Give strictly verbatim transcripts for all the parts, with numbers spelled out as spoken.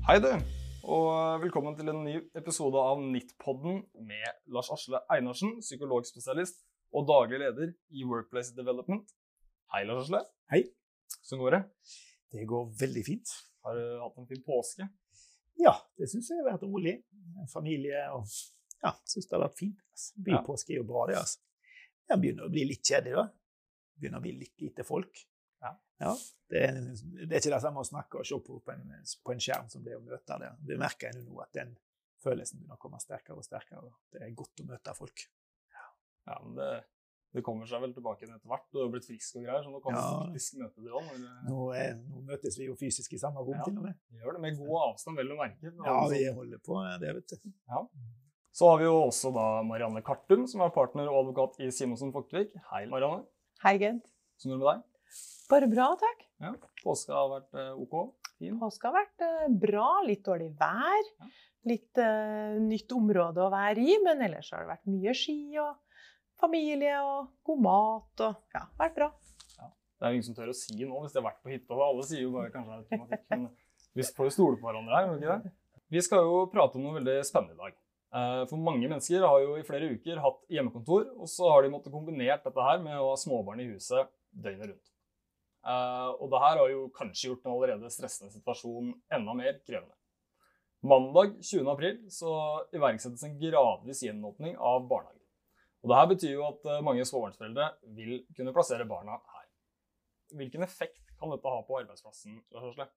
Hei du, og velkommen til en ny episode av NITT-podden med Lars Asle Einarsen, psykologspesialist og daglig leder i Workplace Development. Hei Lars Asle. Hei. Hvordan går det? Det går veldig fint. Har du hatt en fin påske? Ja, det synes jeg har vært rolig. Familie og ja, synes det har vært fint. Altså. Bypåske er jo bra det, altså. Jeg begynner å bli litt kjedelig da. Begynner å bli litt lite folk. Ja. Ja, det, det er ikke det samme å snakke og se på, på, en, på en skjerm som det å møte det. Det merker jeg nå at den følelsen begynner å komme sterkere og sterkere. Det er godt å møte folk. Ja, ja men det, det kommer seg vel tilbake etter hvert. Du har blitt frisk og greier, så nå kan ja. du faktisk møte det også. Når... Nå, er, nå møtes vi jo fysisk i samme rom ja, til og med. Vi gjør det med god avstand, vel å merke. Ja, vi holder på det, vet du. Ja. Så har vi jo også da Marianne Kartum, som er partner og advokat i Simonsen Fogtvik. Hei Marianne. Hei Gent. Sånn er det med deg? Bare bra, takk. Ja, påska har vært uh, ok. Fin. Påska har vært uh, bra, litt dårlig vær, ja. litt uh, nytt område å være i, men ellers har det vært mye ski og familie og god mat og ja, vært bra. Ja. Det er jo ingen som tør å si noe hvis de har vært på hytta, alle sier jo bare kanskje automatikk, men vi får jo stole på hverandre her, ikke det? Vi skal jo prate om noe veldig spennende i dag. Uh, for mange mennesker har jo i flere uker hatt hjemmekontor, og så har de måttet kombinert dette her med å ha småbarn i huset døgnet rundt. Uh, og det her har jo kanskje gjort en allerede stressende situasjon enda mer krevende. Mandag tjuende april så iverksettes en gradvis gjenåpning av barnehagen. Og det her betyr jo at uh, mange småbarnsforeldre vil kunne plassere barna her. Hvilken effekt kan dette ha på arbeidsplassen, Lars Asle?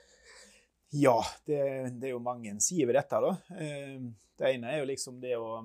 Ja, det, det er jo mange sider ved dette da. Uh, det ene er jo liksom det å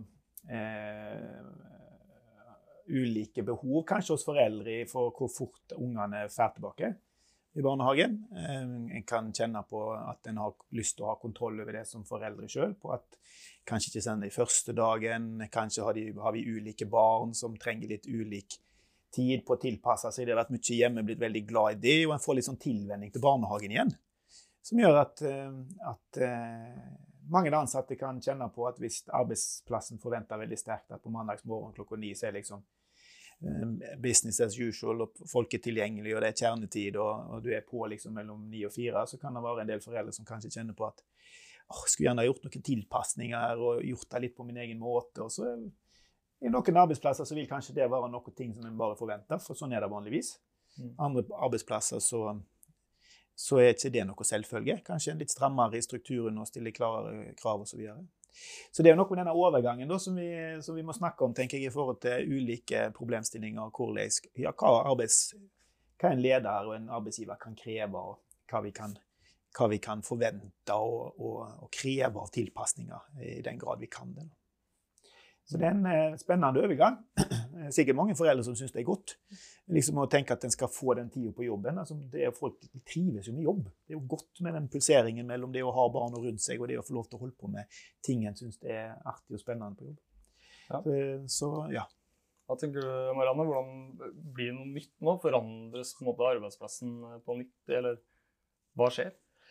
uh, ulike behov, kanskje hos foreldre for hvor fort ungene er ferdig tilbake i barnehagen. En kan kjenne på at en har lyst til å ha kontroll over det som foreldre selv, på at kanskje ikke sende i første dagen, kanskje har, de, har vi ulike barn som trenger litt ulik tid på å tilpasse seg. Det har vært mye hjemme, blitt veldig glad i det, og en får litt sånn tilvenning til barnehagen igjen, som gjør at, at mange ansatte kan kjenne på at hvis arbeidsplassen forventer veldig sterkt at på mandagsmorgen klokka ni så er liksom business as usual, og folk er tilgjengelig, og det er kjernetid, og, og du er på liksom mellom ni og fire, så kan det være en del foreldre som kanskje kjenner på at åh, jeg skulle gjerne ha gjort noen tilpasninger og gjort det litt på min egen måte, og så i noen arbeidsplasser så vil kanskje det være noen ting som en bare forventer, for sånn er det vanligvis. Mm. Andre arbeidsplasser så, så er ikke det noe selvfølge, kanskje en litt strammere i strukturen og stille klarere krav og så videre. Så det er jo noe med denne overgangen da, som, vi, som vi må snakke om, tenker jeg, i forhold til ulike problemstillinger, hvordan, ja, hva, arbeids, hva en leder og en arbeidsgiver kan kreve, og hva vi kan, hva vi kan forvente og, og, og kreve av tilpasninger i den grad vi kan det. Så det er en eh, spennende overgang. Sikkert mange foreldre som synes det er godt. Liksom å tenke at en skal få den tiden på jobben. Altså, det er, folk trives jo med jobb. Det er jo godt med den pulseringen mellom det å ha barn rundt seg og det å få lov til å holde på med ting en synes det er artig og spennende på jobb. Ja. Så, så ja. Hva tenker du, Marianne? Hvordan blir det noe nytt nå? Forandres på en måte arbeidsplassen på nytt, eller hva skjer?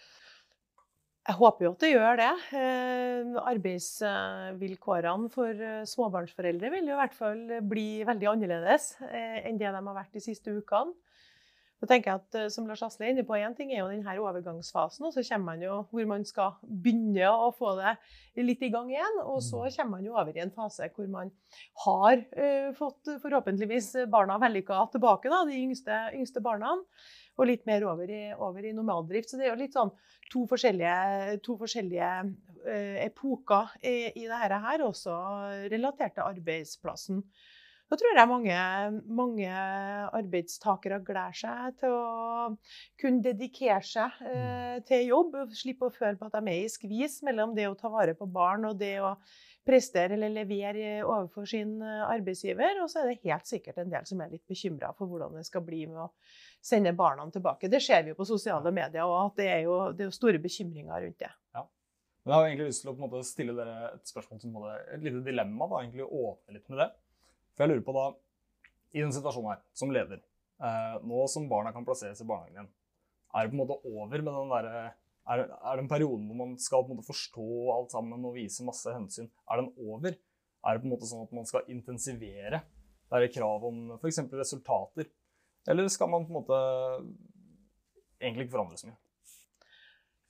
Jeg håper jo at det gjør det. Arbeidsvilkårene for småbarnsforeldre vil jo i hvert fall bli veldig annerledes enn det de har vært de siste ukene. Så tenker jeg at, som Lars Asle er inne på, en ting er jo denne overgangsfasen, og så kommer man jo hvor man skal begynne å få det litt i gang igjen, og så kommer man jo over i en fase hvor man har uh, fått forhåpentligvis barna vellykket tilbake, da, de yngste, yngste barna, og litt mer over i, over i normaldrift. Så det er jo litt sånn to forskjellige, to forskjellige uh, epoker i, i dette her, også relatert til arbeidsplassen. Da tror jeg mange, mange arbeidstakere gleder seg til å kunne dedikere seg uh, til jobb, og slippe å føle på at de er i skvis mellom det å ta vare på barn og det å prestere eller levere overfor sin arbeidsgiver, og så er det helt sikkert en del som er litt bekymret for hvordan det skal bli med å sende barna tilbake. Det ser vi jo på sosiale medier, og at det er jo, det er jo store bekymringer rundt det. Ja. Men jeg har egentlig lyst til å på en måte stille dere et spørsmål som er et lite dilemma, da, egentlig å åpne litt med det. For jeg lurer på da, i den situasjonen her, som leder, eh, nå som barna kan plasseres i barnehagen igjen, er det på en måte over med den der, er, er det en periode hvor man skal på en måte forstå alt sammen og vise masse hensyn? Er den over? Er det på en måte sånn at man skal intensivere? Det er krav om for eksempel resultater. Eller skal man på en måte egentlig ikke forandre så mye? Jeg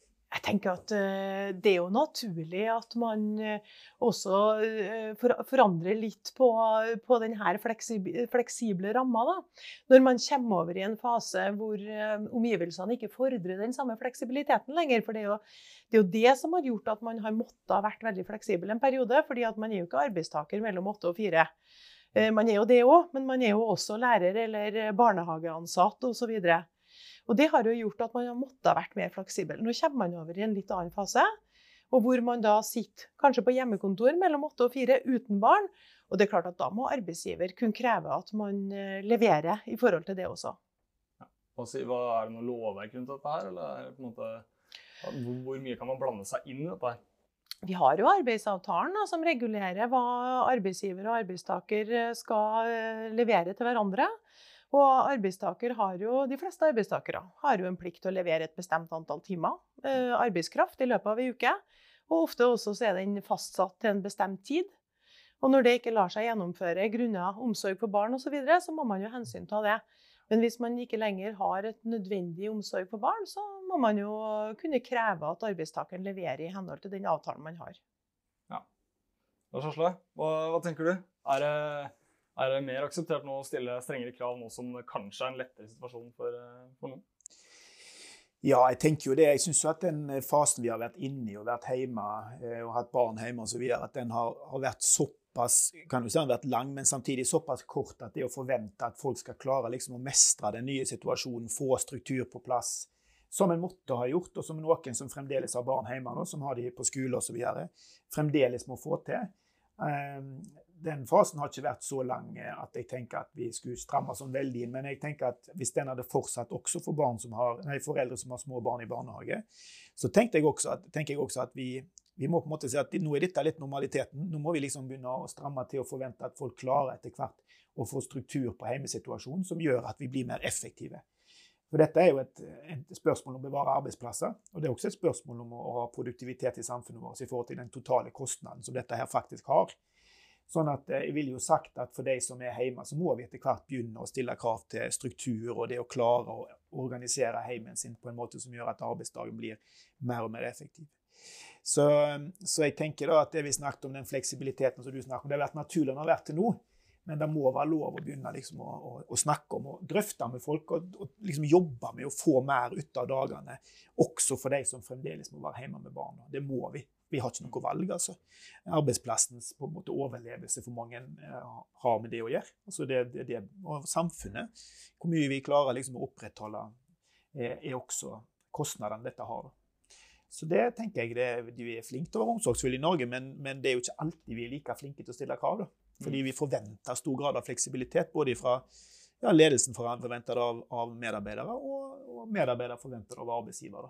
Jeg tenker at uh, det er jo naturlig at man uh, også uh, for, forandrer litt på, på denne fleksible, fleksible ramma. Da. Når man kommer over i en fase hvor uh, omgivelsene ikke fordrer den samme fleksibiliteten lenger. For det er, jo, det er jo det som har gjort at man har måttet ha vært veldig fleksibel en periode. Fordi at man er jo ikke arbeidstaker mellom åtte og fire. Man er jo det også, men man er jo også lærer eller barnehageansatt og så videre. Og det har jo gjort at man har måttet ha vært mer fleksibel. Nå kommer man over i en litt annen fase, og hvor man da sitter kanskje på hjemmekontor mellom åtte og fire uten barn. Og det er klart at da må arbeidsgiver kunne kreve at man leverer i forhold til det også. Ja. Hva er det noe lovverk rundt dette her, eller er det på en måte, hvor mye kan man blande seg inn i dette her? Vi har jo arbeidsavtalen da, som regulerer hva arbeidsgiver og arbeidstaker skal levere til hverandre. Og arbeidstaker har jo, de fleste arbeidstakere har jo en plikt til å levere et bestemt antall timer eh, arbeidskraft i løpet av en uke. Og ofte også så er den fastsatt til en bestemt tid. Og når det ikke lar seg gjennomføre grunnet omsorg for barn og så videre, så må man jo hensyn ta det. Men hvis man ikke lenger har et nødvendig omsorg for barn, så må man jo kunne kreve at arbeidstakeren leverer i henhold til den avtalen man har. Ja. Lars Asle, hva, hva tenker du? Er det, er det mer akseptert nå å stille strengere krav nå som kanskje er en lettere situasjon for, for noen? Ja, jeg tenker jo det. Jeg synes jo at den fasen vi har vært inne i og vært hjemme og hatt barn hjemme og så videre, at den har, har vært såpass kan du si, den har vært lang, men samtidig såpass kort at det å forvente at folk skal klare liksom, å mestre den nye situasjonen, få struktur på plass, som en måtte ha gjort, og som noen som fremdeles har barn hjemme, nå, som har de på skole og så videre, fremdeles må få til. Um, den fasen har ikke vært så lang at jeg tenker at vi skulle stramme sånn veldig inn, men jeg tenker at hvis den hadde fortsatt også for barn som har, nei, foreldre som har små barn i barnehage, så tenkte jeg også at, tenker jeg også at vi Vi må på en måte si at nå er dette litt normaliteten. Nå må vi liksom begynne å stramme til og forvente at folk klarer etter hvert å få struktur på hjemmesituasjonen som gjør at vi blir mer effektive. For dette er jo et, et spørsmål om å bevare arbeidsplasser, og det er også et spørsmål om å ha produktivitet i samfunnet vårt i forhold til den totale kostnaden som dette her faktisk har. Sånn at jeg vil jo sagt at for de som er hjemme, så må vi etter hvert begynne å stille krav til struktur og det å klare å organisere heimen sin på en måte som gjør at arbeidsdagen blir mer og mer effektiv. Så, så jeg tenker da at det vi snakket om den fleksibiliteten som du snakker om, det har vært naturlig å ha vært til nå, men det må være lov å begynne liksom å, å, å snakke om og drøfte med folk og, og liksom jobbe med å få mer ut av dagene, også for de som fremdeles må være hjemme med barna. Det må vi. Vi har ikke noe valg, altså. Arbeidsplassens på en måte overlevelse for mange eh, har med det å gjøre. Altså det, det, det, og samfunnet, hvor mye vi klarer liksom å opprettholde, eh, er også kostnadene dette har. Så det tenker jeg, det, vi er flinke til å være omsorgsfulle i Norge, men, men det er jo ikke alltid vi er like flinke til å stille krav. Da. Fordi vi forventer stor grad av fleksibilitet, både fra ja, ledelsen forventer av, av medarbeidere, og, og medarbeidere forventer av arbeidsgivere.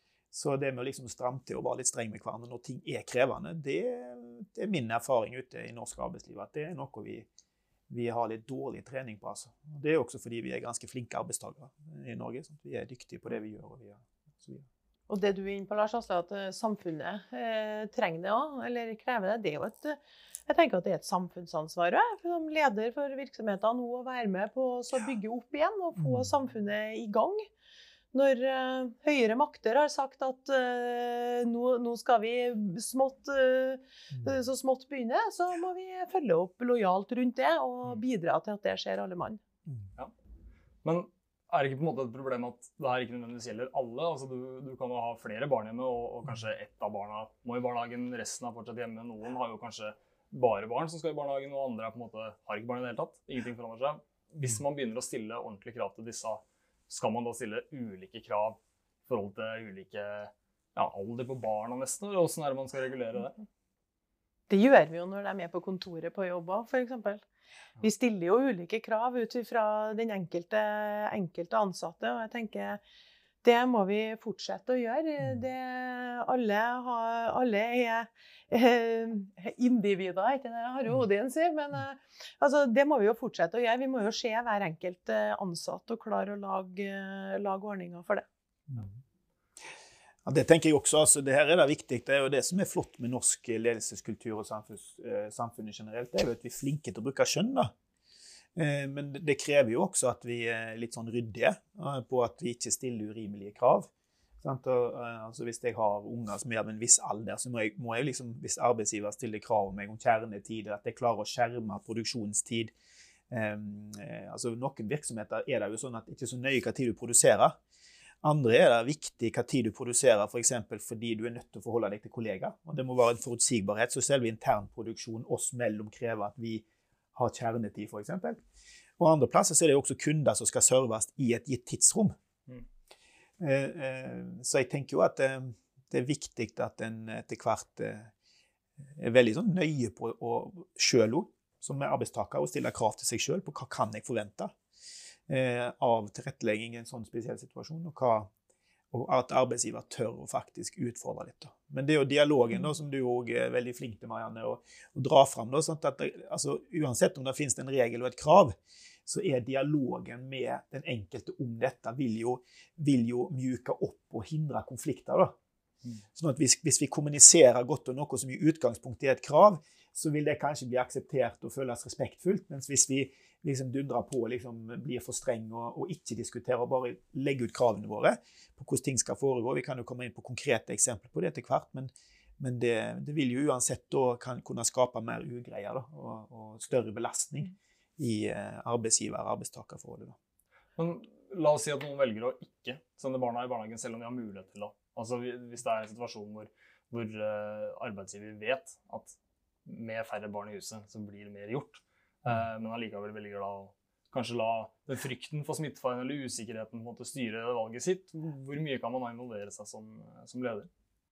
Så det med å liksom stramme til og være litt streng med hverandre når ting er krevende, det, det er min erfaring ute i norsk arbeidsliv, at det er noe vi, vi har litt dårlig trening på. Altså. Det er også fordi vi er ganske flinke arbeidstakere i Norge, sånn at vi er dyktige på det vi gjør, og vi gjør så videre. Og det du er inne på, Lars Asle, at samfunnet eh, trenger det også, eller krever det, det er jo et, jeg tenker at det er et samfunnsansvar også, som leder for virksomheter nå å være med på å bygge opp igjen og få samfunnet i gang. Når uh, høyere makter har sagt at uh, nå, nå skal vi smått, uh, så smått begynne, så må vi følge opp lojalt rundt det og bidra til at det skjer alle mann. Ja. Men er det ikke på en måte et problem at det her ikke nødvendigvis gjelder alle? Altså du, du kan jo ha flere barn hjemme, og, og kanskje ett av barna må i barnehagen, resten er fortsatt hjemme. Noen har jo kanskje bare barn som skal i barnehagen, og andre er på en måte, har ikke barn i det hele tatt. Ingenting forandrer seg. Hvis man begynner å stille ordentlige krav til disse, skal man da stille ulike krav i forhold til ulike ja, alder på barna nesten, eller hvordan er det man skal regulere det? Det gjør vi jo når de er med på kontoret på jobb, for eksempel. Vi stiller jo ulike krav ut fra den enkelte, enkelte ansatte, og jeg tenker det må vi fortsette å gjøre. Det, alle, har, alle er eh, individer, ikke det jeg har jo Odin sier, men eh, altså, det må vi jo fortsette å gjøre. Vi må jo se hver enkelt ansatt og klare å lage, lage ordninger for det. Ja, det tenker jeg også. Altså, det her er det viktig. Det er jo det som er flott med norsk ledelseskultur og samfunns, eh, samfunnet generelt. Det er jo at vi er flinke til å bruke skjønn, da. Eh, men det krever jo også at vi er litt sånn ryddige eh, på at vi ikke stiller urimelige krav. Sant? Og, altså, hvis jeg har unger som er av en viss alder, så må jeg, må jeg liksom, hvis arbeidsgiver stiller krav om meg om kjernetid, at jeg klarer å skjerme produksjonstid. Um, eh, altså, noen virksomheter er det jo sånn at det ikke er så nøye hva tid du produserer. Andre er det viktig hva tid du produserer, for eksempel fordi du er nødt til å forholde deg til kollegaer. Og det må være en forutsigbarhet, så selve internproduksjon oss mellom krever at vi har kjernetid, for eksempel. Og andre plasser så er det også kunder som skal serves i et gitt tidsrom. Mm. Eh, eh, så jeg tenker jo at eh, det er viktig at en etter hvert eh, er veldig sånn nøye på å selv også, som arbeidstaker, å stille krav til seg selv på hva kan jeg forvente eh, av tilrettelegging i en sånn spesiell situasjon, og, hva, og at arbeidsgiver tør å faktisk utfordre litt. Da. Men det er jo dialogen da, som du også er veldig flink til, Marianne, å, å dra frem. Da, sånn at det, altså, uansett om det finnes en regel og et krav, så er dialogen med den enkelte om dette vil jo, vil jo mjuke opp og hindre konflikter. Da. Mm. Sånn at hvis, hvis vi kommuniserer godt og noe som i utgangspunktet er et krav, så vil det kanskje bli akseptert og føles respektfullt, mens hvis vi liksom dundrer på og liksom blir for streng og, og ikke diskuterer og bare legger ut kravene våre på hvordan ting skal foregå. Vi kan jo komme inn på konkrete eksempler på det til hvert, men, men det, det vil jo uansett da kan kunne skape mer ugreier da, og, og større belastning i arbeidsgiver- og arbeidstakerforholdet. Da. Men la oss si at noen velger å ikke sende barna i barnehagen selv om de har mulighet til det. Altså hvis det er en situasjon hvor, hvor arbeidsgiver vet at med færre barn i huset så blir det mer gjort, uh, men allikevel velger da å kanskje la den frykten for smittefaren eller usikkerheten på en måte styre valget sitt. Hvor mye kan man involvere seg som, som leder?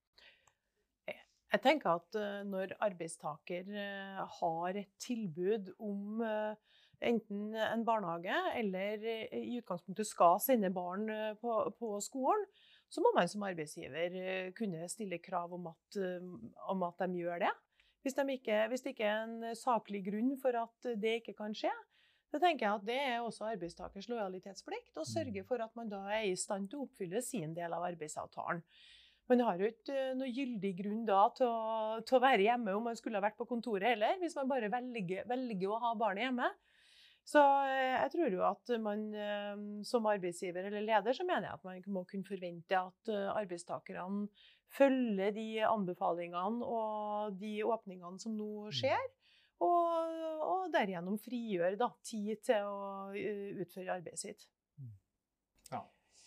Jeg tenker at når arbeidstaker har et tilbud om enten en barnehage eller i utgangspunktet skal sende barn på, på skolen, så må man som arbeidsgiver kunne stille krav om at, om at de gjør det. Hvis, de ikke, hvis det ikke er en saklig grunn for at det ikke kan skje, så tenker jeg at det er også arbeidstakers lojalitetsplikt å sørge for at man da er i stand til å oppfylle sin del av arbeidsavtalen. Man har jo ikke noe gyldig grunn da til å, til å være hjemme om man skulle ha vært på kontoret heller, hvis man bare velger, velger å ha barnet hjemme. Så jeg tror jo at man som arbeidsgiver eller leder, så mener jeg at man må kunne forvente at arbeidstakerne følger de anbefalingene og de åpningene som nå skjer, og, og derigjennom frigjør da, tid til å utføre arbeidet sitt. Ja.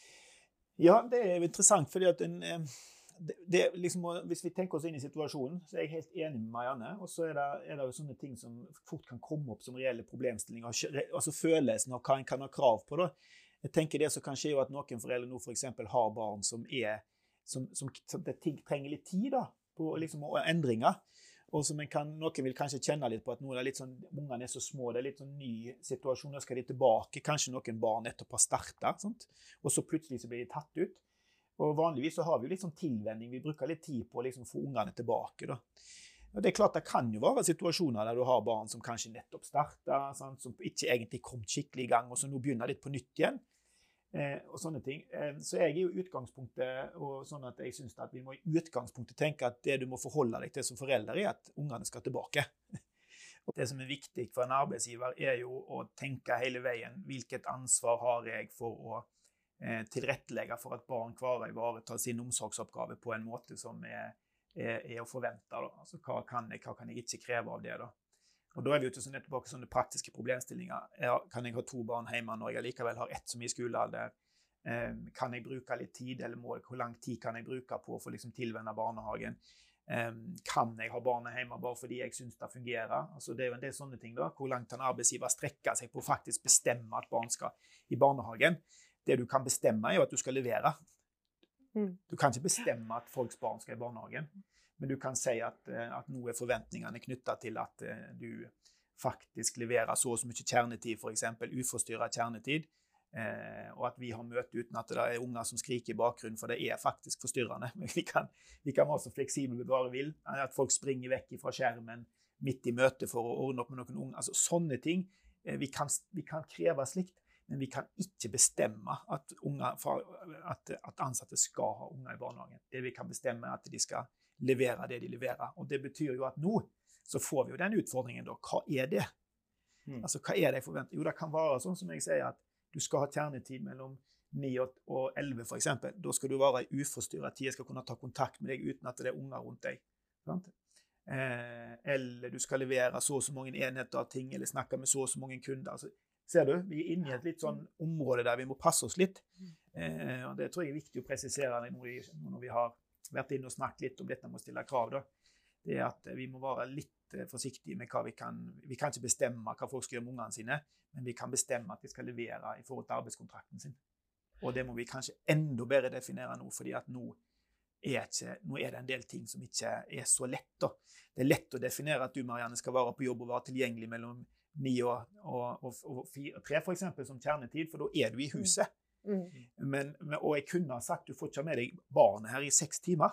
Ja, det er interessant, fordi at en, det, det liksom, hvis vi tenker oss inn i situasjonen, så er jeg helt enig med Marianne, og så er det, er det jo sånne ting som fort kan komme opp som reelle problemstillinger, altså følelsen av hva en kan ha krav på. Da. Jeg tenker det som kan skje jo at noen foreldre nå for eksempel har barn som, er, som, som, som det trenger litt tid da, på liksom, og endringer. Og som en kan, noen vil kanskje kjenne litt på at nå er det litt sånn, ungene er så små, det er litt sånn ny situasjon, da skal de tilbake, kanskje noen barn nettopp har startet, sant? Og så plutselig så blir de tatt ut. Og vanligvis så har vi jo litt sånn tilvenning, vi bruker litt tid på å liksom få ungene tilbake da. Og det er klart det kan jo være situasjoner der du har barn som kanskje nettopp startet, sant? Som ikke egentlig kom skikkelig i gang, og så nå begynner litt på nytt igjen. Eh, og sånne ting. Eh, så jeg er jo utgangspunktet, og sånn at jeg synes at vi må i utgangspunktet tenke at det du må forholde deg til som forelder er at ungene skal tilbake. Og det som er viktig for en arbeidsgiver er jo å tenke hele veien, hvilket ansvar har jeg for å eh, tilrettelegge for at barn klarer å ivareta sin omsorgsoppgave på en måte som er, er, er å forvente. Da. Altså, hva kan jeg, hva kan jeg ikke kreve av det da? Og da er vi jo til tilbake sånne praktiske problemstillinger. Ja, kan jeg ha to barn hjemme når jeg likevel har ett som er i skolealder? Eh, kan jeg bruke litt tid, eller må, hvor lang tid kan jeg bruke på å få liksom tilvenne barnehagen? Eh, kan jeg ha barnet hjemme bare fordi jeg synes det fungerer? Altså, det er jo en del sånne ting da. Hvor langt kan arbeidsgiver strekke seg på å faktisk bestemme at barn skal i barnehagen? Det du kan bestemme er jo at du skal levere. Mm. Du kan ikke bestemme at folks barn skal i barnehagen. Men du kan si at, at nå er forventningene knyttet til at uh, du faktisk leverer så og så mye kjernetid, for eksempel uforstyrret kjernetid, uh, og at vi har møte uten at det er unger som skriker i bakgrunnen, for det er faktisk forstyrrende. Men vi kan, vi kan være så fleksible vi bare vil, at folk springer vekk fra skjermen midt i møte for å ordne opp med noen unger. Altså sånne ting, uh, vi, kan, vi kan kreve slikt, men vi kan ikke bestemme at, unger, at, at ansatte skal ha unger i barnehagen. Det vi kan bestemme er at de skal levere det de leverer. Og det betyr jo at nå så får vi jo den utfordringen da. Hva er det? Mm. Altså, hva er det jeg forventer? Jo, det kan være sånn som jeg sier at du skal ha kjernetid mellom ni og elleve for eksempel. Da skal du være i uforstyrret tid, jeg skal kunne ta kontakt med deg uten at det er unger rundt deg. Sant? Eh, eller du skal levere så og så mange enheter av ting, eller snakke med så og så mange kunder. Altså, ser du, vi er inne i et litt sånn område der vi må passe oss litt. Eh, og det tror jeg er viktig å presisere når vi, når vi har vært inne og snakket litt om dette med å stille krav. Da. Det er at vi må være litt forsiktige med hva vi kan. Vi kan ikke bestemme hva folk skal gjøre med ungene sine, men vi kan bestemme at de skal levere i forhold til arbeidskontrakten sin. Og det må vi kanskje enda bedre definere nå, fordi at nå er, ikke, nå er det en del ting som ikke er så lett. Da. Det er lett å definere at du, Marianne, skal være på jobb og være tilgjengelig mellom ni og, og, og, og fire, tre for eksempel som kjernetid, for da er du i huset. Mm. Men, og jeg kunne ha sagt, du får ikke med deg barnet her i seks timer.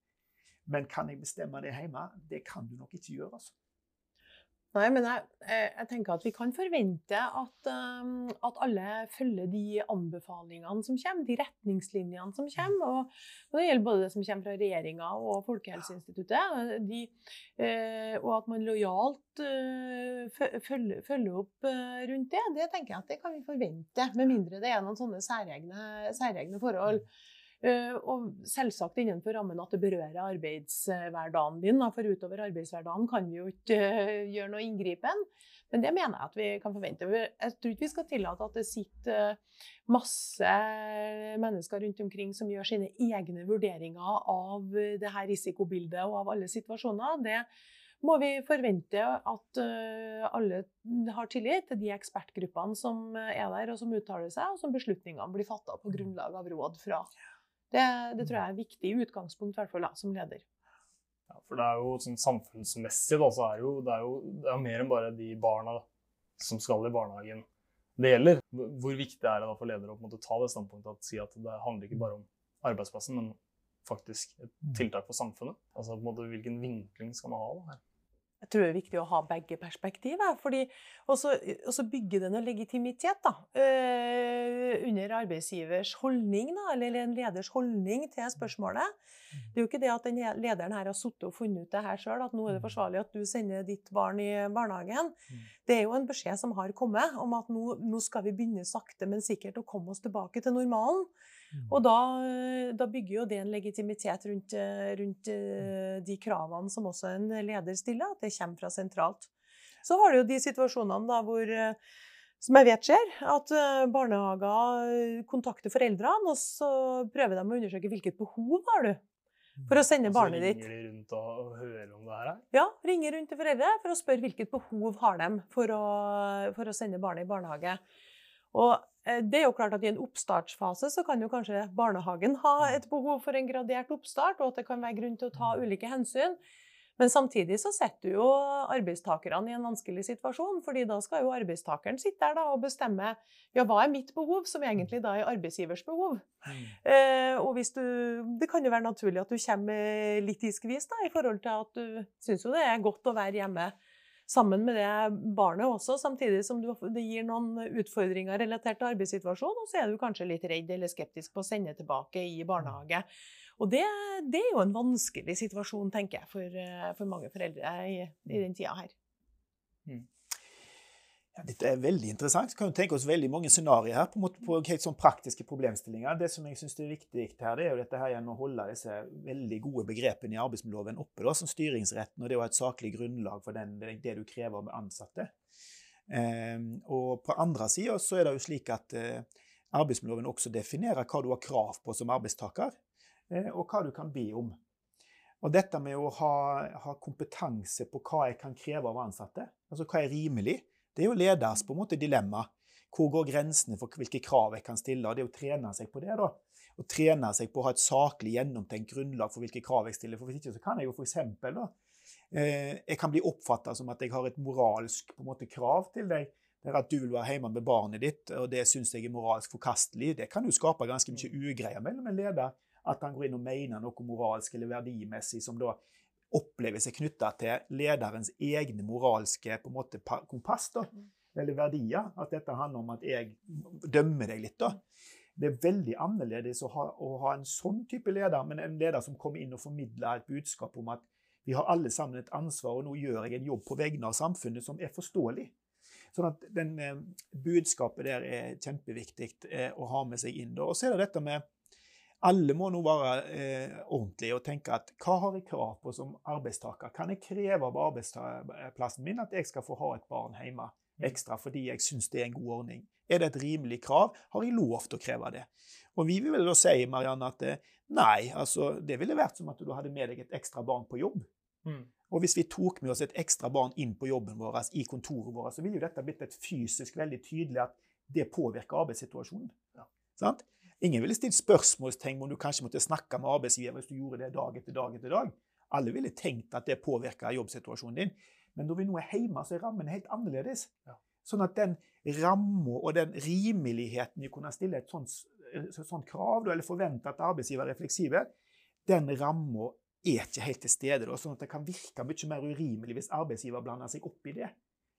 Men kan jeg bestemme det hjemme? Det kan du nok ikke gjøre, altså. Nei, men jeg, jeg tenker at vi kan forvente at, um, at alle følger de anbefalingene som kommer, de retningslinjene som kommer, og, og det gjelder både det som kommer fra regjeringen og Folkehelseinstituttet, de, uh, og at man lojalt uh, følger, følger opp uh, rundt det. Det tenker jeg at det kan vi forvente, med mindre det er noen sånne særegne, særegne forhold. Uh, og selvsagt innenfor rammen at det berører arbeidshverdagen din, for utover arbeidshverdagen kan vi jo ikke uh, gjøre noe inngripen, men det mener jeg at vi kan forvente. Jeg tror ikke vi skal tillate at det sitter uh, masse mennesker rundt omkring som gjør sine egne vurderinger av det her risikobildet og av alle situasjoner. Det må vi forvente at uh, alle har tillit til de ekspertgruppene som er der og som uttaler seg, og som beslutningene blir fattet på grunnlag av råd fra. Det, det tror jeg er et viktig utgangspunkt, i hvert fall da, som leder. Ja, for det er jo sånn samfunnsmessig, da, så er jo, det er jo det er mer enn bare de barna da, som skal i barnehagen. Det gjelder. Hvor viktig er det da for ledere å på en måte ta det standpunktet at si at det handler ikke bare om arbeidsplassen, men faktisk et tiltak for samfunnet? Altså på en måte, hvilken vinkling skal man ha da her? Jeg tror det er viktig å ha begge perspektiver, fordi også, også bygge den legitimitet da, øh, under arbeidsgivers holdning, da, eller en leders holdning til spørsmålet. Det er jo ikke det at den lederen her har suttet og funnet ut det her selv, at nå er det forsvarlig at du sender ditt barn i barnehagen. Det er jo en beskjed som har kommet om at nå, nå skal vi begynne sakte, men sikkert å komme oss tilbake til normalen. Og da, da bygger jo det en legitimitet rundt, rundt de kravene som også en leder stiller, at det kommer fra sentralt. Så har du jo de situasjonene da hvor, som jeg vet skjer, at barnehager kontakter foreldrene, og så prøver de å undersøke hvilket behov har du for å sende barnet ditt. Og så ringer de rundt og hører om det her? Ja, ringer rundt til foreldre for å spørre hvilket behov har de for å, for å sende barnet i barnehage. Og det er jo klart at i en oppstartsfase så kan jo kanskje barnehagen ha et behov for en gradert oppstart, og at det kan være grunn til å ta ulike hensyn. Men samtidig så setter jo arbeidstakerne i en vanskelig situasjon, fordi da skal jo arbeidstakeren sitte der da og bestemme, ja, hva er mitt behov, som egentlig da er arbeidsgivers behov. Mm. Eh, og hvis du, det kan jo være naturlig at du kommer litt i skvis da, i forhold til at du synes jo det er godt å være hjemme sammen med det barnet også, samtidig som du, det gir noen utfordringer relatert til arbeidssituasjonen, og så er du kanskje litt redd eller skeptisk på å sende tilbake i barnehage. Og det, det er jo en vanskelig situasjon, tenker jeg, for, for mange foreldre i, i den tiden her. Mm. Ja, dette er veldig interessant. Vi kan jo tenke oss veldig mange scenarier her på, på helt sånn praktiske problemstillinger. Det som jeg synes er viktig her, det er jo dette her igjen å holde disse veldig gode begrepene i arbeidsmiljøloven oppe, da, som styringsretten, og det å ha et saklig grunnlag for den, det du krever med ansatte. Eh, og på andre siden så er det jo slik at eh, arbeidsmiljøloven også definerer hva du har krav på som arbeidstaker, eh, og hva du kan be om. Og dette med å ha, ha kompetanse på hva jeg kan kreve av ansatte, altså hva er rimelig, det er jo leders på en måte dilemma. Hvor går grensene for hvilke krav jeg kan stille? Og det er å trene seg på det da. Og trene seg på å ha et saklig gjennomtenkt grunnlag for hvilke krav jeg stiller. For hvis ikke så kan jeg jo for eksempel da, eh, jeg kan bli oppfattet som at jeg har et moralsk på en måte, krav til deg. Det er at du vil være hjemme med barnet ditt, og det synes jeg er moralsk forkastelig. Det kan jo skape ganske mye ugreier mellom en leder, at han går inn og mener noe moralsk eller verdimessig som da opplever seg knyttet til lederens egne moralske på en måte, kompass da, eller verdier, at dette handler om at jeg dømmer deg litt da. Det er veldig annerledes å ha, å ha en sånn type leder, men en leder som kommer inn og formidler et budskap om at vi har alle sammen et ansvar, og nå gjør jeg en jobb på vegne av samfunnet som er forståelig. Sånn at den eh, budskapet der er kjempeviktig eh, å ha med seg inn. Da. Og så er det dette med alle må nå være eh, ordentlige og tenke at hva har jeg krav på som arbeidstaker? Kan jeg kreve av arbeidsplassen min at jeg skal få ha et barn hjemme ekstra fordi jeg synes det er en god ordning? Er det et rimelig krav? Har jeg lov til å kreve det? Og vi vil da si, Marianne, at eh, nei, altså det ville vært som at du hadde med deg et ekstra barn på jobb. Mm. Og hvis vi tok med oss et ekstra barn inn på jobben vår, i kontoret vårt, så ville jo dette blitt et fysisk veldig tydelig at det påvirker arbeidssituasjonen. Ja. Sant? Ingen ville stilt spørsmålstegn om du kanskje måtte snakke med arbeidsgiver hvis du gjorde det dag etter dag etter dag. Alle ville tenkt at det påvirker jobbsituasjonen din. Men når vi nå er hjemme, så er rammen helt annerledes. Ja. Sånn at den rammen og den rimeligheten i å kunne stille et sånt, et sånt krav, eller forvente at arbeidsgiver er fleksibel, den rammen er ikke helt til stede. Da, sånn at det kan virke mye mer urimelig hvis arbeidsgiver blander seg opp i det.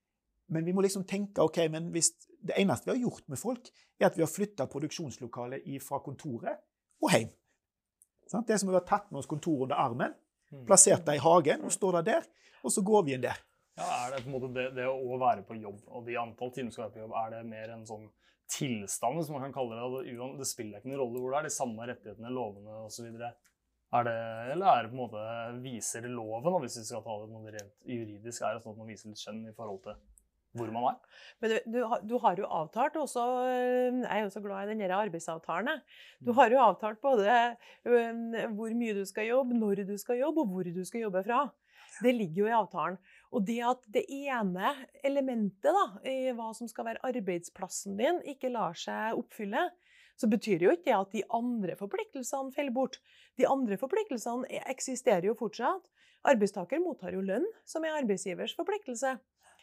Men vi må liksom tenke, ok, men hvis det eneste vi har gjort med folk, er at vi har flyttet produksjonslokalet fra kontoret og hjem. Sant? Det som vi har tatt med oss kontoret under armen, plassert det i hagen, og står det der, og så går vi inn der. Ja, er det på en måte det, det å være på jobb, og de antall timer skal være på jobb, er det mer en sånn tilstand, som man kan kalle det? Det spiller ikke noen rolle hvor det er, de samme rettighetene, lovene og så videre. Er det, eller er det på en måte, viser loven, og hvis vi skal ta det noe rent juridisk, er det sånn at man viser litt skjønn i forhold til hvor man er? Men du, du, du har jo avtalt også, jeg er jo så glad i denne arbeidsavtalen. Du har jo avtalt både um, hvor mye du skal jobbe, når du skal jobbe, og hvor du skal jobbe fra. Det ligger jo i avtalen. Og det at det ene elementet da, i hva som skal være arbeidsplassen din, ikke lar seg oppfylle, så betyr jo ikke det at de andre forpliktelsene faller bort. De andre forpliktelsene eksisterer jo fortsatt. Arbeidstaker mottar jo lønn, som er arbeidsgivers forpliktelse.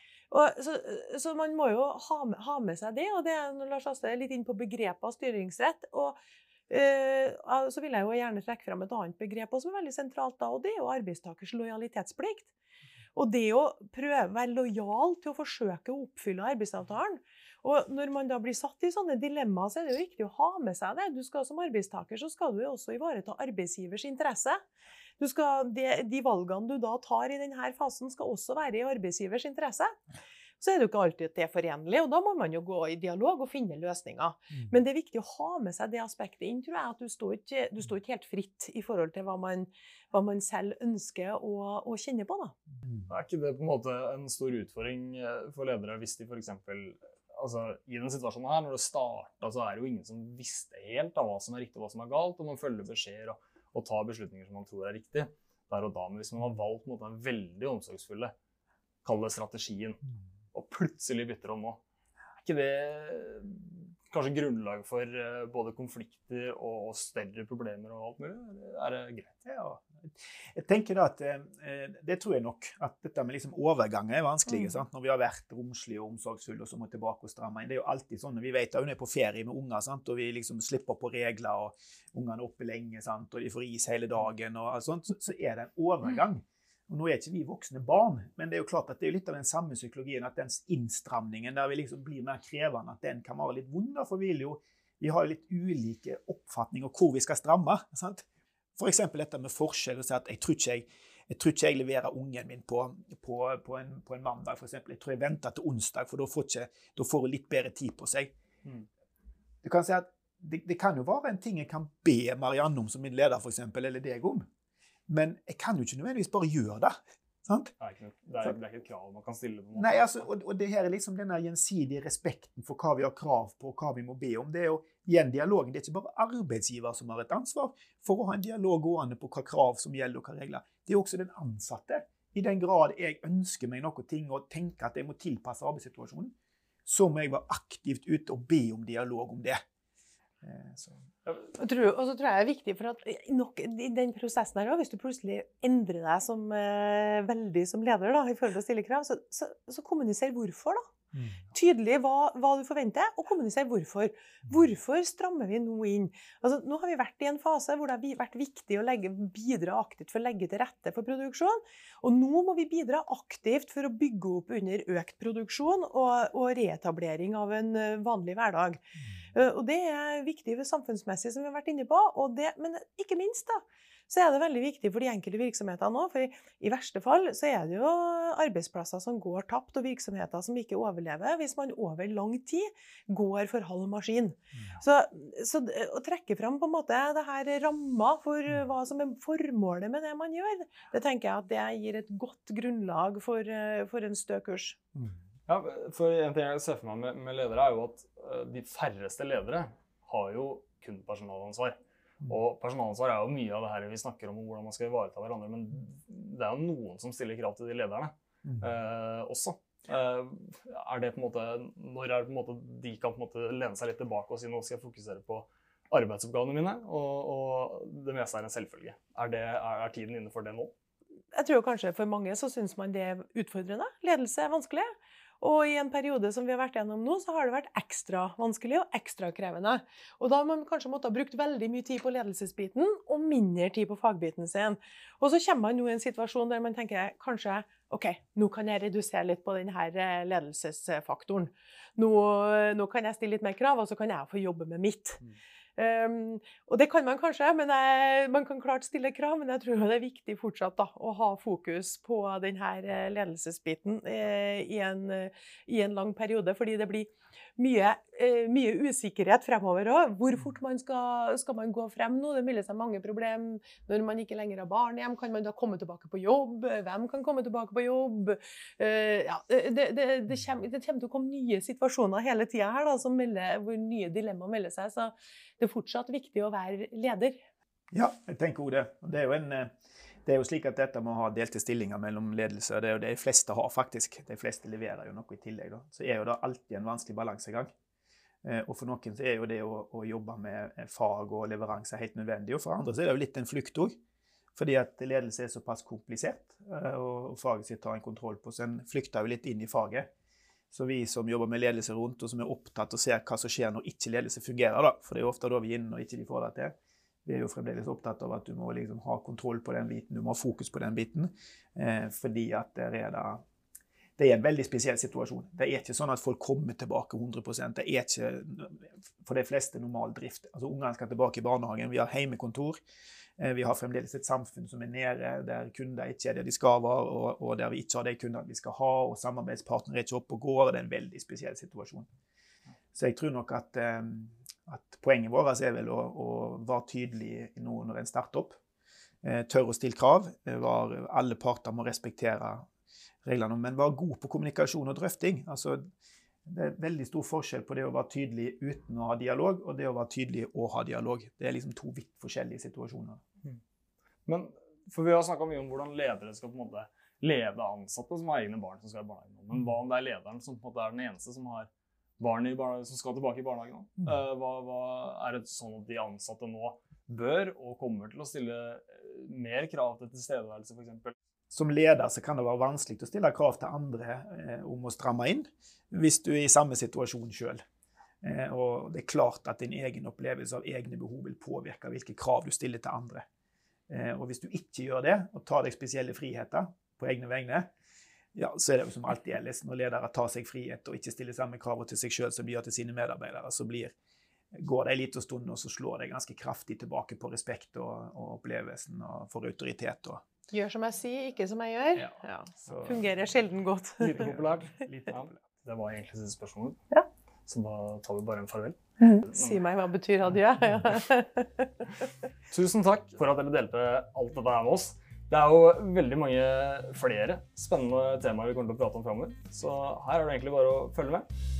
Og, så, så man må jo ha med, ha med seg det, og det er Lars Asle litt inn på begrepet av styringsrett. Og øh, så vil jeg jo gjerne trekke frem et annet begrep som er veldig sentralt da, og det er jo arbeidstakers lojalitetsplikt. Og det å prøve å være lojal til å forsøke å oppfylle arbeidsavtalen. Og når man da blir satt i sånne dilemmaer, så er det jo viktig å ha med seg det. Du skal som arbeidstaker, så skal du jo også ivareta arbeidsgivers interesse. Du skal, de, de valgene du da tar i denne fasen skal også være i arbeidsgivers interesse. Så er det jo ikke alltid det forenlig, og da må man jo gå i dialog og finne løsninger. Mm. Men det er viktig å ha med seg det aspektet inn, tror jeg, at du står ikke, du står ikke helt fritt i forhold til hva man, hva man selv ønsker å, å kjenne på. Da. Mm. Er ikke det på en måte en stor utfordring for ledere hvis de for eksempel, altså i den situasjonen her, når det startet, så er det jo ingen som visste helt da, hva som er riktig og hva som er galt, og man følger beskjeder og og ta beslutninger som man tror er riktig, der og da. Men hvis man har valgt på en måte en veldig omsorgsfulle, kall det strategien, og plutselig bytter om nå, er ikke det kanskje grunnlag for både konflikter og større problemer og alt mulig? Eller er det greit? Ja, jeg tenker da at eh, det tror jeg nok, at dette med liksom overganger er vanskelig, mm. sant? Når vi har vært romslige og omsorgsfulle og så må tilbake og stramme inn. Det er jo alltid sånn, vi vet at hun er på ferie med unger, sant? Og vi liksom slipper på regler, og ungene er oppe lenge, sant? Og de får is hele dagen, og alt sånt, så, så er det en overgang. Og nå er ikke vi voksne barn, men det er jo klart at det er litt av den samme psykologien, at den innstramningen der vi liksom blir mer krevende, at den kan være litt vond, for vi, jo, vi har jo litt ulike oppfatninger hvor vi skal stramme, sant? For eksempel dette med forskjell, og si at jeg tror ikke jeg, jeg, tror ikke jeg leverer ungen min på, på, på, en, på en mandag, for eksempel. Jeg tror jeg venter til onsdag, for da får, ikke, da får jeg litt bedre tid på seg. Mm. Du kan si at det, det kan jo være en ting jeg kan be Marianne om som min leder, for eksempel, eller deg om. Men jeg kan jo ikke nødvendigvis bare gjøre det. Sant? Det er ikke, det er, det er ikke et krav man kan stille på. Nei, altså, og, og det her er liksom denne gjensidige respekten for hva vi har krav på, og hva vi må be om. Det er jo igjen dialogen. Det er ikke bare arbeidsgiver som har et ansvar for å ha en dialog gående på hva krav som gjelder og hva regler. Det er også den ansatte. I den grad jeg ønsker meg noe ting og tenker at jeg må tilpasse arbeidssituasjonen, så må jeg være aktivt ute og be om dialog om det. Så. Og så tror jeg det er viktig, for at nok, i den prosessen her, hvis du plutselig endrer deg som, eh, veldig som leder da, i forhold til å stille krav, så, så, så kommuniser hvorfor da. Mm. Tydelig hva, hva du forventer, og kommuniser hvorfor. Hvorfor strammer vi nå inn? Altså, nå har vi vært i en fase hvor det har vært viktig å legge, bidra aktivt for å legge til rette for produksjon, og nå må vi bidra aktivt for å bygge opp under økt produksjon og, og reetablering av en vanlig hverdag. Mm. Og det er viktig samfunnsmessig, som vi har vært inne på, og det, men ikke minst da, så er det veldig viktig for de enkelte virksomhetene nå, for i verste fall så er det jo arbeidsplasser som går tapt og virksomheter som ikke overlever hvis man over lang tid går for halv maskin. Ja. Så, så å trekke fram på en måte det her rammer for hva som er formålet med det man gjør, det tenker jeg at det gir et godt grunnlag for, for en stø kurs. Mm. Ja, for en ting jeg ser for meg med, med ledere er jo at uh, de færreste ledere har jo kun personalansvar. Mm. Og personalansvar er jo mye av det her vi snakker om, hvordan man skal ivareta hverandre, men det er jo noen som stiller krav til de lederne mm. uh, også. Uh, er det på en måte, når er det på en måte de kan på en måte lene seg litt tilbake og si nå skal jeg fokusere på arbeidsoppgavene mine, og, og det meste er en selvfølge. Er, det, er, er tiden inne for det nå? Jeg tror kanskje for mange så synes man det er utfordrende. Ledelse er vanskelig. Og i en periode som vi har vært gjennom nå, så har det vært ekstra vanskelig og ekstra krevende. Og da har man kanskje måttet ha brukt veldig mye tid på ledelsesbiten og mindre tid på fagbiten sin. Og så kommer man nå i en situasjon der man tenker kanskje, ok, nå kan jeg redusere litt på denne ledelsesfaktoren. Nå, nå kan jeg stille litt mer krav, og så kan jeg få jobbe med mitt. Mm. Um, og det kan man kanskje, men jeg, man kan klart stille krav, men jeg tror det er viktig fortsatt da, å ha fokus på denne ledelsesbiten eh, i, en, i en lang periode, fordi det blir mye, eh, mye usikkerhet fremover også. Hvor fort man skal, skal man gå frem nå? Det melder seg mange problem når man ikke lenger har barn hjem. Kan man da komme tilbake på jobb? Hvem kan komme tilbake på jobb? Uh, ja, det, det, det, kommer, det kommer til å komme nye situasjoner hele tiden her da, som melder, hvor nye dilemmaer melder seg, så det er fortsatt viktig å være leder. Ja, jeg tenker også det. Det er jo en... Det er jo slik at dette må ha delte stillinger mellom ledelse, og det er jo det de fleste har faktisk. De fleste leverer jo noe i tillegg. Da. Så er jo det alltid en vanskelig balansegang. Eh, og for noen så er jo det å, å jobbe med fag og leveranse helt nødvendig, og for andre så er det jo litt en flukt også. Fordi at ledelse er såpass komplisert, og faget sitt tar en kontroll på, så en flykter jo litt inn i faget. Så vi som jobber med ledelse rundt, og som er opptatt og ser hva som skjer når ikke ledelse fungerer, da, for det er jo ofte da vi er inne og ikke de får det til. Vi er jo fremdeles opptatt av at du må liksom ha kontroll på den biten, du må ha fokus på den biten, eh, fordi at det er, da, det er en veldig spesiell situasjon. Det er ikke sånn at folk kommer tilbake hundre prosent, det er ikke for de fleste normal drift. Altså ungene skal tilbake i barnehagen, vi har heimekontor, eh, vi har fremdeles et samfunn som er nede, der kunder ikke er det de skal være, og, og der vi ikke har de kundene vi skal ha, og samarbeidspartnere er ikke oppe og går, og det er en veldig spesiell situasjon. Så jeg tror nok at... Eh, at poenget vårt er vel å, å være tydelig nå når en starter opp. Eh, tør å stille krav, var, alle parter må respektere reglene, men være god på kommunikasjon og drøfting. Altså, det er veldig stor forskjell på det å være tydelig uten å ha dialog, og det å være tydelig og ha dialog. Det er liksom to vidt forskjellige situasjoner. Mm. Men, for vi har snakket mye om hvordan ledere skal på en måte lede ansatte som har egne barn som skal i barnehagen. Men hva om det er lederen som på en måte er den eneste som har barn i som skal tilbake i barnehagen? Mm. Uh, hva, hva er det sånn at de ansatte nå bør og kommer til å stille mer krav til tilstedeværelse, for eksempel? Som leder så kan det være vanskelig å stille krav til andre eh, om å stramme inn, hvis du er i samme situasjon selv. Eh, og det er klart at din egen opplevelse av egne behov vil påvirke hvilke krav du stiller til andre. Eh, og hvis du ikke gjør det, og tar deg spesielle friheter på egne vegne, ja, så er det jo som alltid ellers. Når ledere tar seg frihet og ikke stiller samme krav til seg selv som de gjør til sine medarbeidere, så blir, går det en liten stund, og så slår det ganske kraftig tilbake på respekt og, og opplevelsen og for autoritet. Og... Gjør som jeg sier, ikke som jeg gjør. Ja, ja. Så... Fungerer sjelden godt. Lite populært. Lite populært. Det var egentlig siste spørsmål. Ja. Så da tar vi bare en farvel. Mm. Si meg hva betyr adjø. Ja. Tusen takk for at dere delte alt dette her med oss. Det er jo veldig mange flere spennende temaer vi kommer til å prate om fremover, så her er det egentlig bare å følge med.